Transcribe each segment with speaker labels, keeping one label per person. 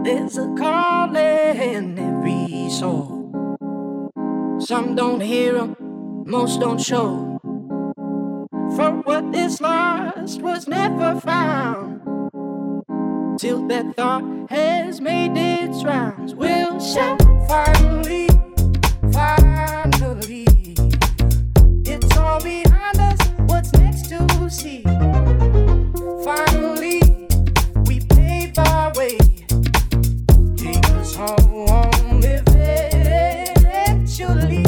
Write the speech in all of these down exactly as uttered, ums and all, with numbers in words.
Speaker 1: There's a calling in every soul. Some don't hear 'em, most don't show. For what is lost was never found. Till that thought has made its rounds. We'll shout finally, finally. It's all behind us, what's next to see? Finally, we paved our way. Take us home eventually.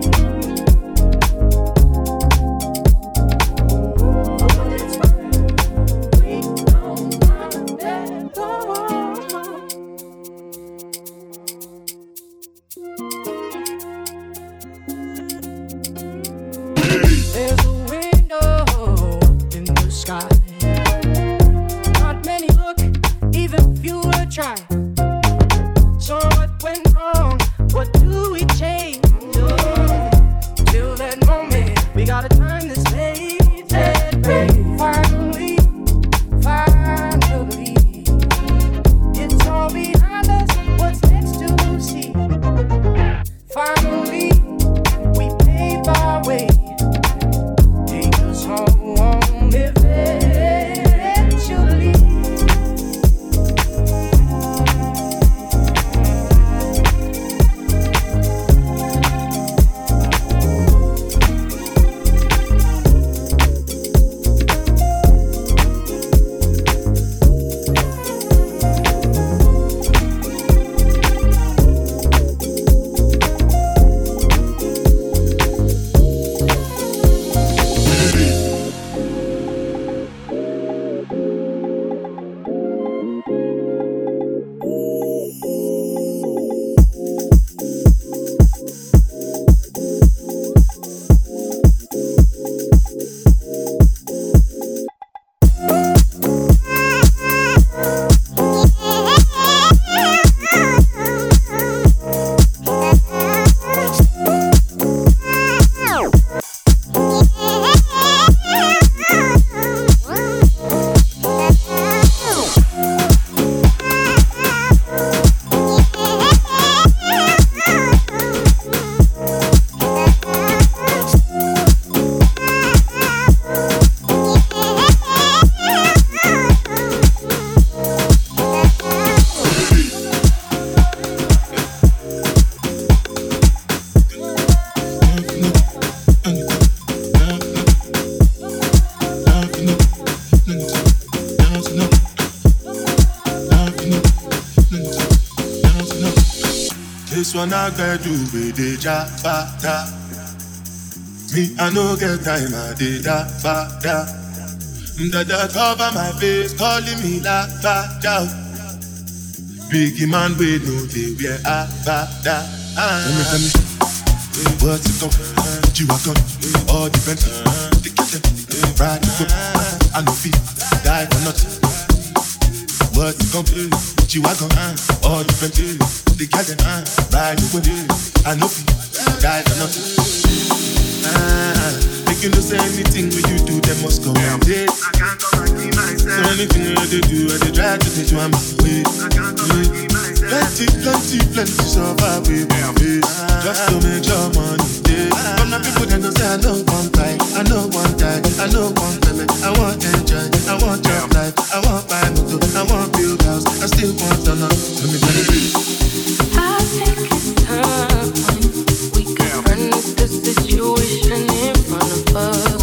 Speaker 1: There's a window in the sky. Not many look, even fewer try. So what went wrong? What do we change? Till that moment, we gotta turn this page and pray. Finally, finally, it's all behind us. What's next to see? Finally, we paved our way. Take us home eventually.
Speaker 2: This one I got do with the jabata. Me, I no get time, I did that fada. Dada cover my face, calling me la fada. Biggie man, we know they wear a fada. Tell me, tell me, what's it come? Did you walk on? All depends. They get them, ride the foot. I no feel, die for nothing. What's it come? Did you walk on? All depends. They get them, ride the foot. I no feel, die for nothing. Ah, make you know say anything when you do, they must come and date. I can't come and keep myself. So anything that they do, I they try to take you on my way. I can't come and keep myself. Plenty, plenty, plenty survive with my face. Just to make your money day. But now people then don't say I know one time, I know one time, I know one time. I want enjoy, I want your life, I want buy motor, I want build house, I still want to know. Tell me, tell me.
Speaker 1: I think it's time we confront the situation in front of us.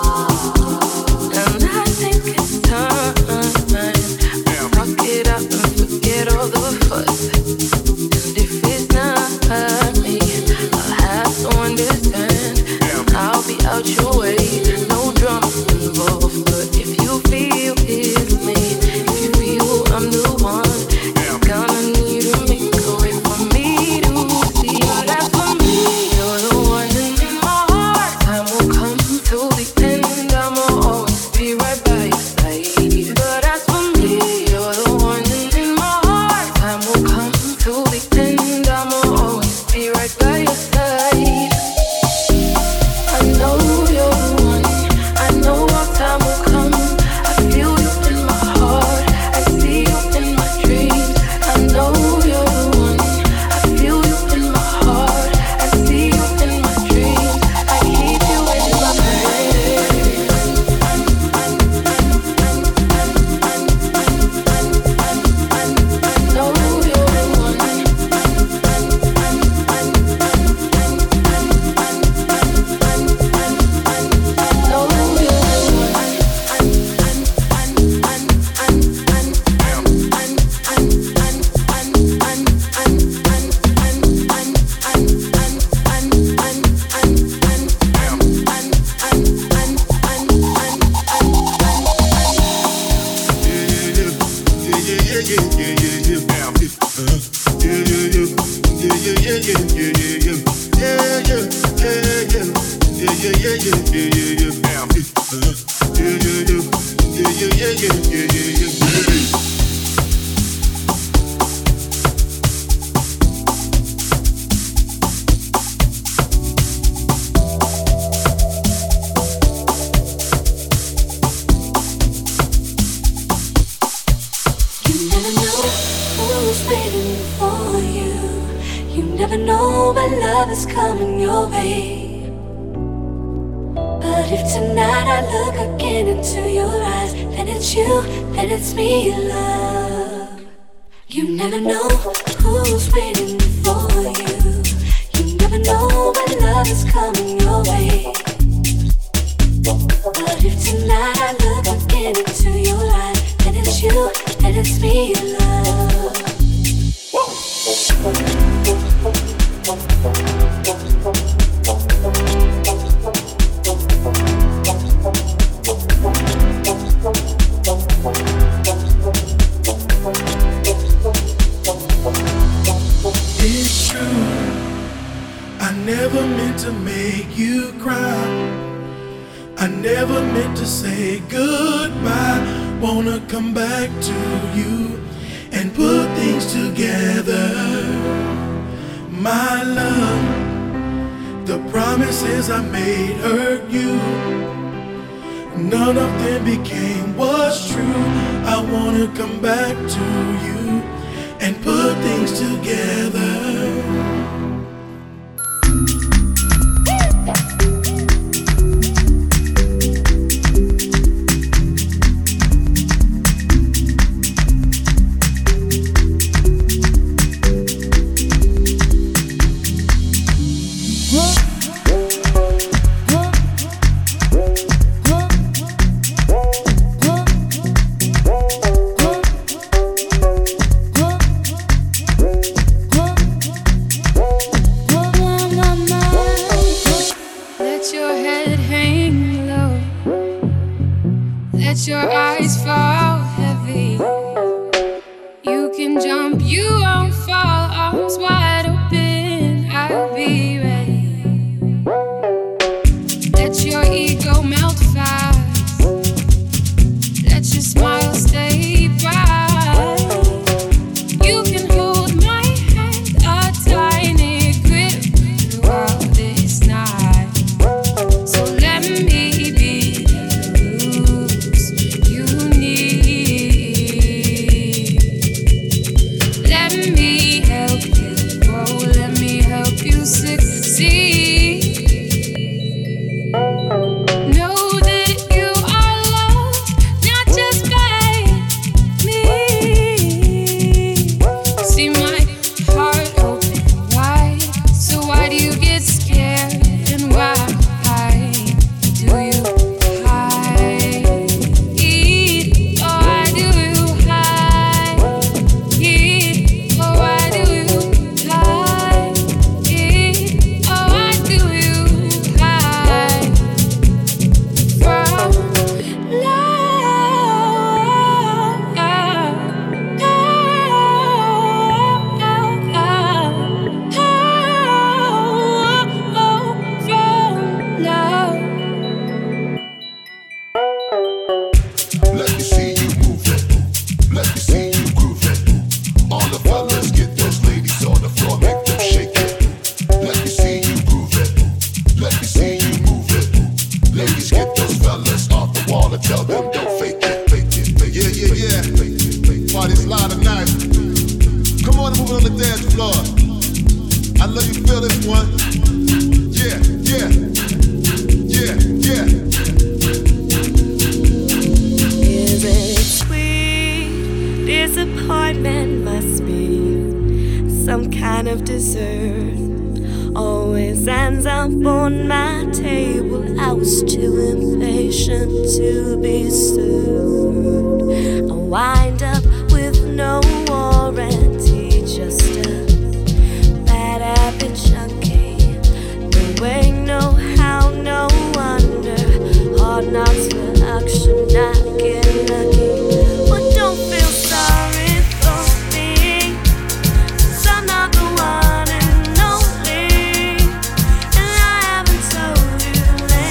Speaker 1: And I think it's time we rock it out and forget all the fuss. And if it's not me, I'll have to understand. I'll be out your way, no drama involved. But if you feel it's me, if you feel I'm the one, you're gonna need to make a way for me to see. But as for me, you're the one in my heart. Time will come to the end, I'ma always be right by your side. But as for me, you're the one in my heart. Time will come to the end, I'ma always be right by your side. I know you're the one.
Speaker 2: yeah, yeah, yeah, yeah, yeah, yeah. Damn. Uh, yeah, yeah, yeah, yeah, yeah, yeah, yeah, yeah, yeah, yeah.
Speaker 3: Never know when love is coming your way. But if tonight I look again into your eyes, then it's you, then it's me, love. You never know who's waiting for you. You never know when love is coming your way. But if tonight I look again into your eyes, then it's you, then it's me, love.
Speaker 2: It's true, I never meant to make you cry. I never meant to say goodbye. Wanna come back to you and put things together. My love, the promises I made hurt you. None of them became what's true. I wanna come back to you and put things together.
Speaker 3: One and only, and I haven't told you.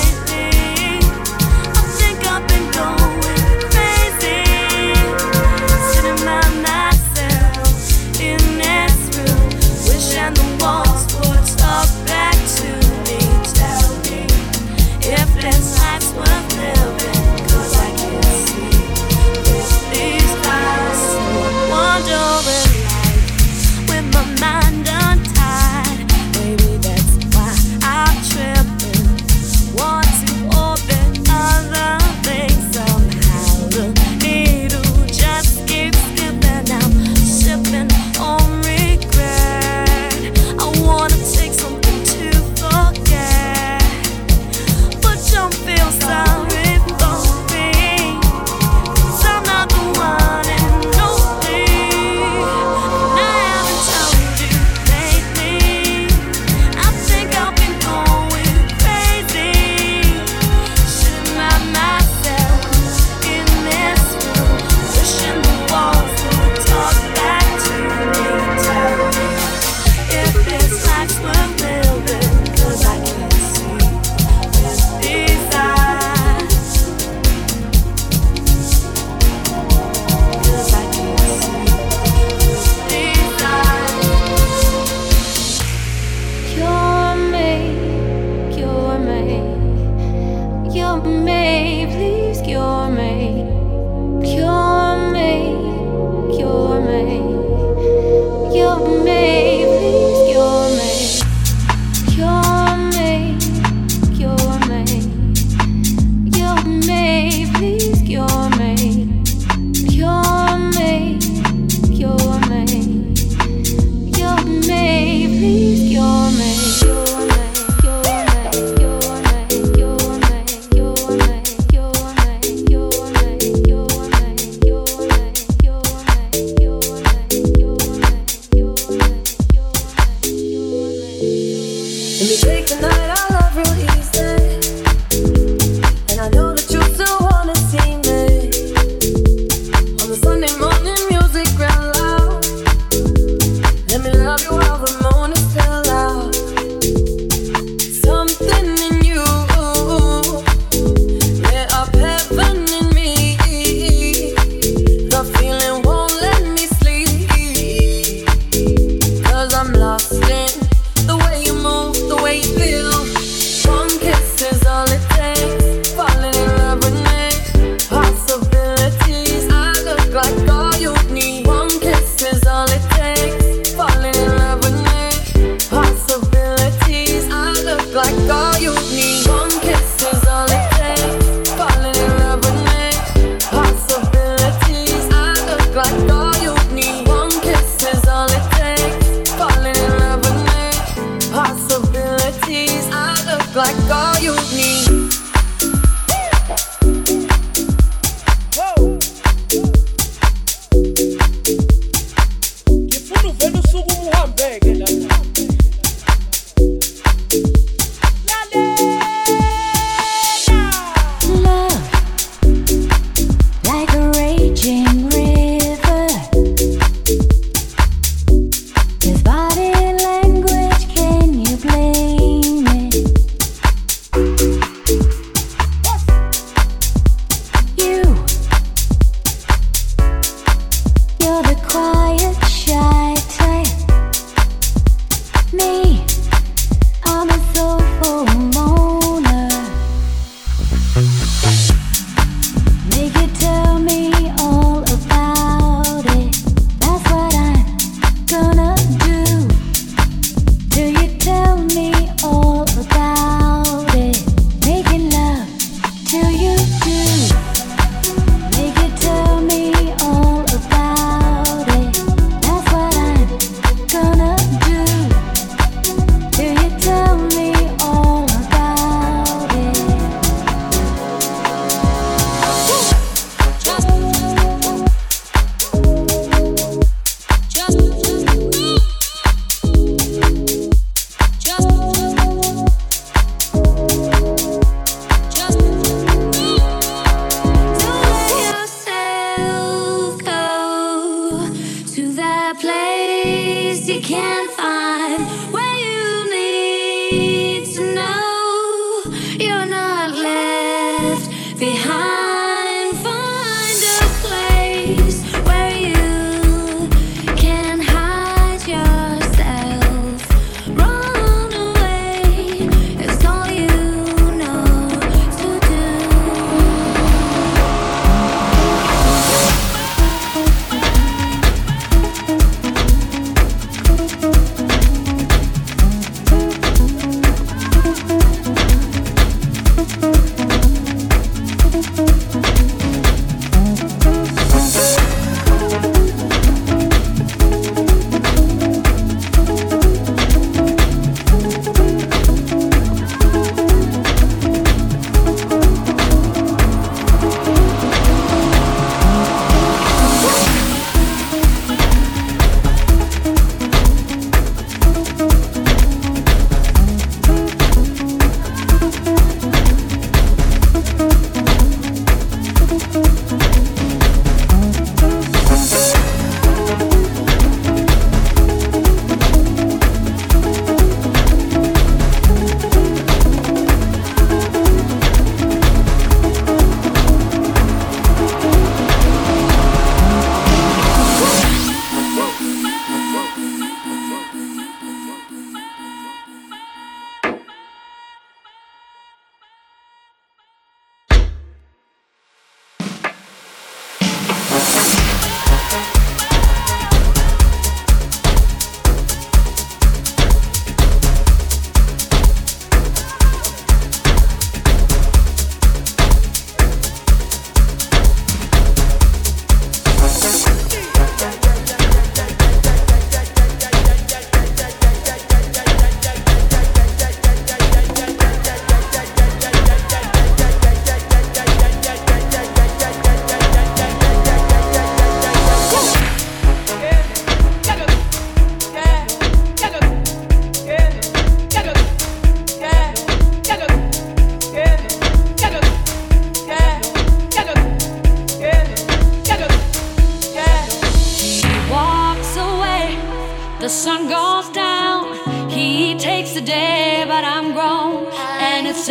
Speaker 3: cure me, cure me, cure me, cure me, please cure me, cure me, cure me, cure me, please cure me, cure me, cure me, cure me, please cure me.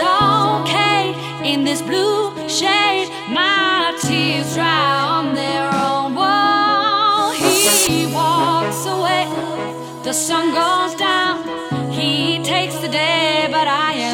Speaker 3: okay in this blue shade. My tears dry on their own wall. He walks away, the sun goes down. He takes the day, but I am